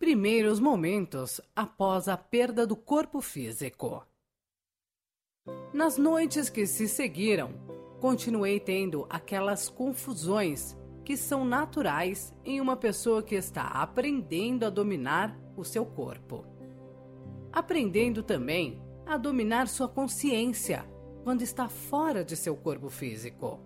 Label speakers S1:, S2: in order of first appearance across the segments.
S1: primeiros momentos após a perda do corpo físico. Nas noites que se seguiram, continuei tendo aquelas confusões que são naturais em uma pessoa que está aprendendo a dominar o seu corpo. Aprendendo também a dominar sua consciência quando está fora de seu corpo físico.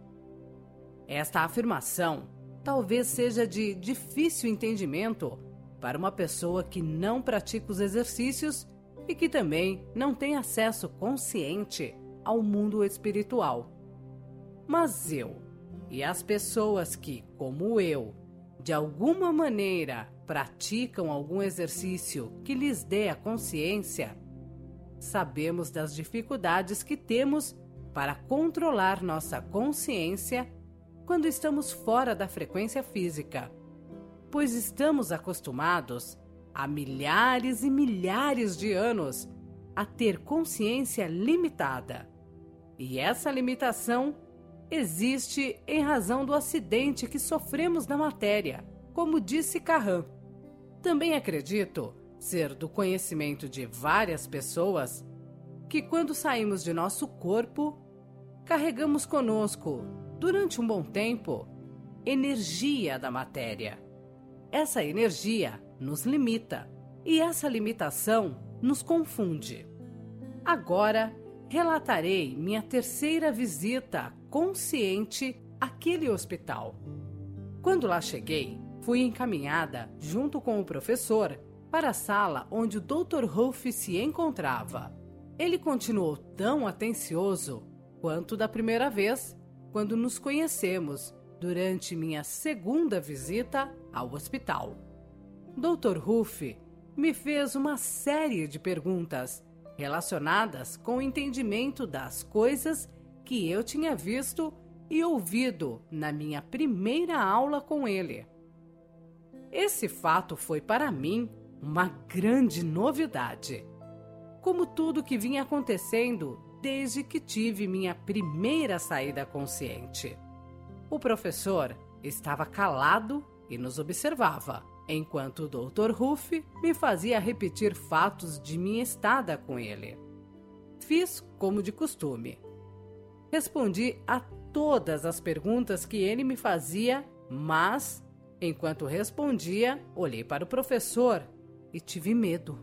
S1: Esta afirmação talvez seja de difícil entendimento para uma pessoa que não pratica os exercícios e que também não tem acesso consciente ao mundo espiritual. Mas eu e as pessoas que, como eu, de alguma maneira praticam algum exercício que lhes dê a consciência, sabemos das dificuldades que temos para controlar nossa consciência quando estamos fora da frequência física, pois estamos acostumados há milhares e milhares de anos a ter consciência limitada. E essa limitação existe em razão do acidente que sofremos na matéria, como disse Carran. Também acredito ser do conhecimento de várias pessoas que quando saímos de nosso corpo, carregamos conosco, durante um bom tempo, energia da matéria. Essa energia nos limita e essa limitação nos confunde. Agora, relatarei minha terceira visita consciente àquele hospital. Quando lá cheguei, fui encaminhada, junto com o professor, para a sala onde o Dr. Ruff se encontrava. Ele continuou tão atencioso quanto da primeira vez, quando nos conhecemos durante minha segunda visita ao hospital. Dr. Ruff me fez uma série de perguntas relacionadas com o entendimento das coisas que eu tinha visto e ouvido na minha primeira aula com ele. Esse fato foi para mim uma grande novidade, como tudo que vinha acontecendo desde que tive minha primeira saída consciente. O professor estava calado e nos observava, enquanto o Dr. Ruff me fazia repetir fatos de minha estada com ele. Fiz como de costume. Respondi a todas as perguntas que ele me fazia, mas, enquanto respondia, olhei para o professor e tive medo.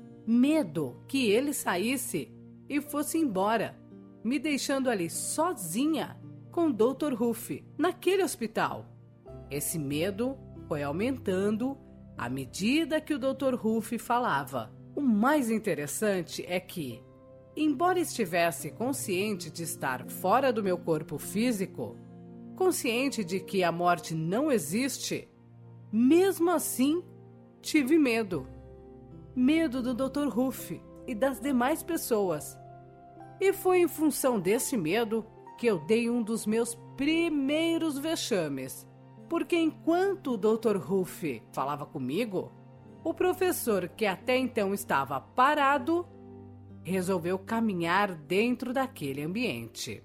S1: Medo que ele saísse e fosse embora, me deixando ali sozinha com o Dr. Ruff, naquele hospital. Esse medo foi aumentando à medida que o Dr. Ruff falava. O mais interessante é que, embora estivesse consciente de estar fora do meu corpo físico, consciente de que a morte não existe, mesmo assim tive medo. Medo do Dr. Ruff e das demais pessoas. E foi em função desse medo que eu dei um dos meus primeiros vexames. Porque enquanto o Dr. Ruff falava comigo, o professor, que até então estava parado, resolveu caminhar dentro daquele ambiente.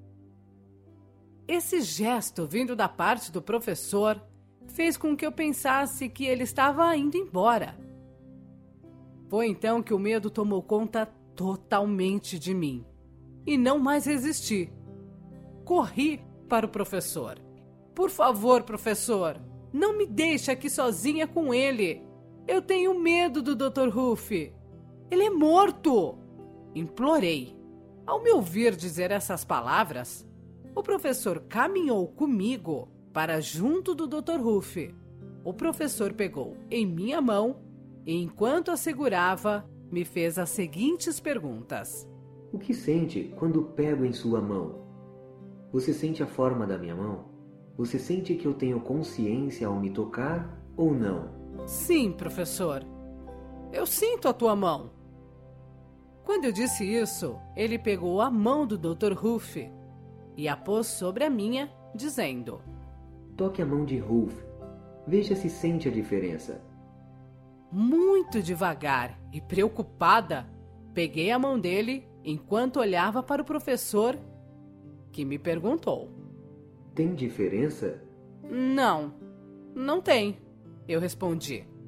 S1: Esse gesto vindo da parte do professor fez com que eu pensasse que ele estava indo embora. Foi então que o medo tomou conta totalmente de mim e não mais resisti. Corri para o professor. Por favor, professor, não me deixe aqui sozinha com ele. Eu tenho medo do Dr. Ruff. Ele é morto! Implorei. Ao me ouvir dizer essas palavras, o professor caminhou comigo para junto do Dr. Ruff. O professor pegou em minha mão e, enquanto a segurava, me fez as seguintes perguntas.
S2: O que sente quando pego em sua mão? Você sente a forma da minha mão? Você sente que eu tenho consciência ao me tocar ou não?
S1: Sim, professor. Eu sinto a tua mão. Quando eu disse isso, ele pegou a mão do Dr. Ruff e a pôs sobre a minha, dizendo:
S2: Toque a mão de Ruff. Veja se sente a diferença.
S1: Muito devagar e preocupada, peguei a mão dele enquanto olhava para o professor, que me perguntou:
S2: Tem diferença?
S1: Não, não tem, eu respondi.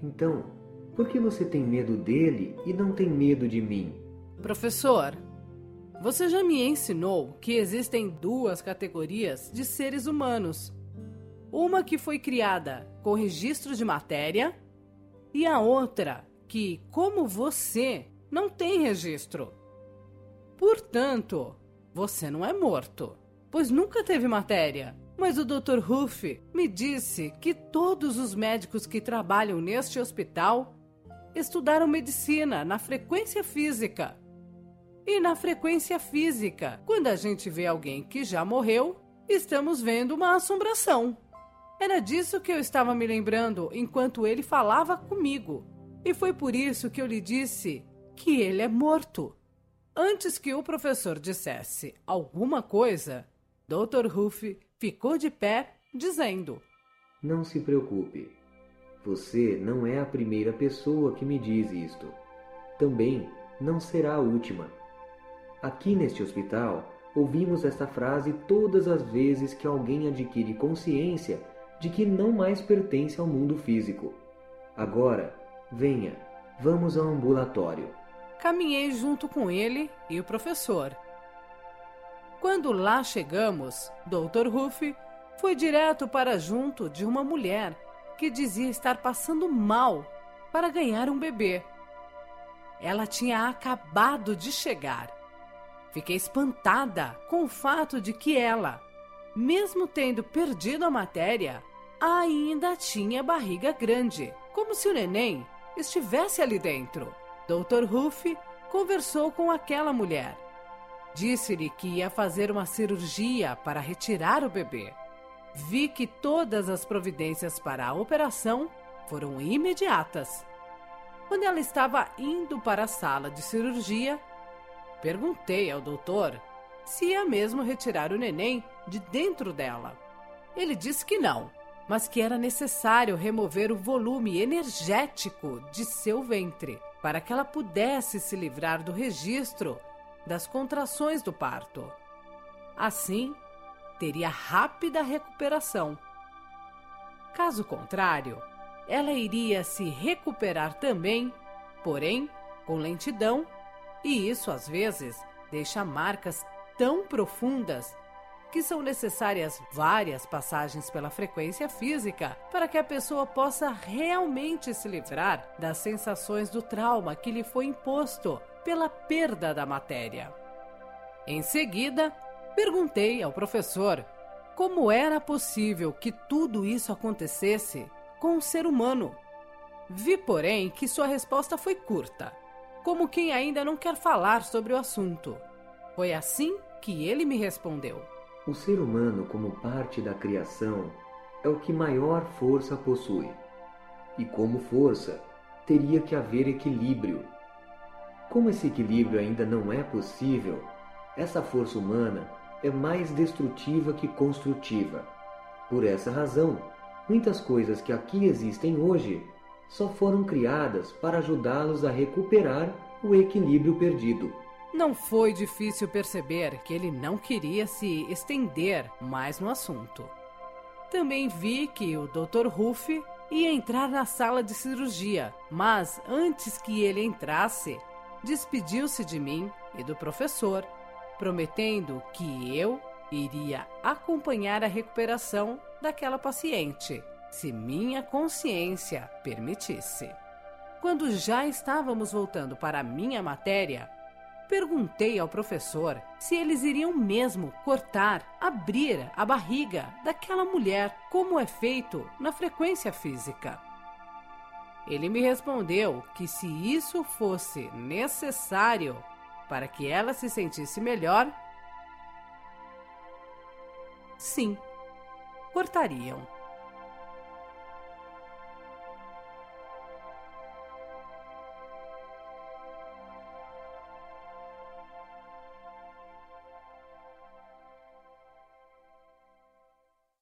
S2: Então, por que você tem medo dele e não tem medo de mim?
S1: Professor, você já me ensinou que existem duas categorias de seres humanos. Uma que foi criada com registro de matéria e a outra que, como você, não tem registro. Portanto, você não é morto, pois nunca teve matéria. Mas o Dr. Huff me disse que todos os médicos que trabalham neste hospital estudaram medicina na frequência física. E na frequência física, quando a gente vê alguém que já morreu, estamos vendo uma assombração. Era disso que eu estava me lembrando enquanto ele falava comigo. E foi por isso que eu lhe disse que ele é morto. Antes que o professor dissesse alguma coisa, Dr. Huff ficou de pé, dizendo:
S2: Não se preocupe. Você não é a primeira pessoa que me diz isto. Também não será a última. Aqui neste hospital, ouvimos esta frase todas as vezes que alguém adquire consciência de que não mais pertence ao mundo físico. Agora, venha, vamos ao ambulatório.
S1: Caminhei junto com ele e o professor. Quando lá chegamos, Dr. Huff foi direto para junto de uma mulher que dizia estar passando mal para ganhar um bebê. Ela tinha acabado de chegar. Fiquei espantada com o fato de que ela, mesmo tendo perdido a matéria, ainda tinha barriga grande, como se o neném estivesse ali dentro. Dr. Huff conversou com aquela mulher. Disse-lhe que ia fazer uma cirurgia para retirar o bebê. Vi que todas as providências para a operação foram imediatas. Quando ela estava indo para a sala de cirurgia, perguntei ao doutor se ia mesmo retirar o neném de dentro dela. Ele disse que não, mas que era necessário remover o volume energético de seu ventre para que ela pudesse se livrar do registro das contrações do parto. Assim, teria rápida recuperação. Caso contrário, ela iria se recuperar também, porém com lentidão, e isso às vezes deixa marcas tão profundas que são necessárias várias passagens pela frequência física para que a pessoa possa realmente se livrar das sensações do trauma que lhe foi imposto pela perda da matéria. Em seguida, perguntei ao professor como era possível que tudo isso acontecesse com um ser humano. Vi, porém, que sua resposta foi curta, como quem ainda não quer falar sobre o assunto. Foi assim que ele me respondeu:
S2: O ser humano, como parte da criação, é o que maior força possui. E como força, teria que haver equilíbrio. Como esse equilíbrio ainda não é possível, essa força humana é mais destrutiva que construtiva. Por essa razão, muitas coisas que aqui existem hoje só foram criadas para ajudá-los a recuperar o equilíbrio perdido.
S1: Não foi difícil perceber que ele não queria se estender mais no assunto. Também vi que o Dr. Huff ia entrar na sala de cirurgia, mas antes que ele entrasse, despediu-se de mim e do professor, prometendo que eu iria acompanhar a recuperação daquela paciente, se minha consciência permitisse. Quando já estávamos voltando para a minha matéria, perguntei ao professor se eles iriam mesmo cortar, abrir a barriga daquela mulher, como é feito na frequência física. Ele me respondeu que se isso fosse necessário para que ela se sentisse melhor, sim, cortariam.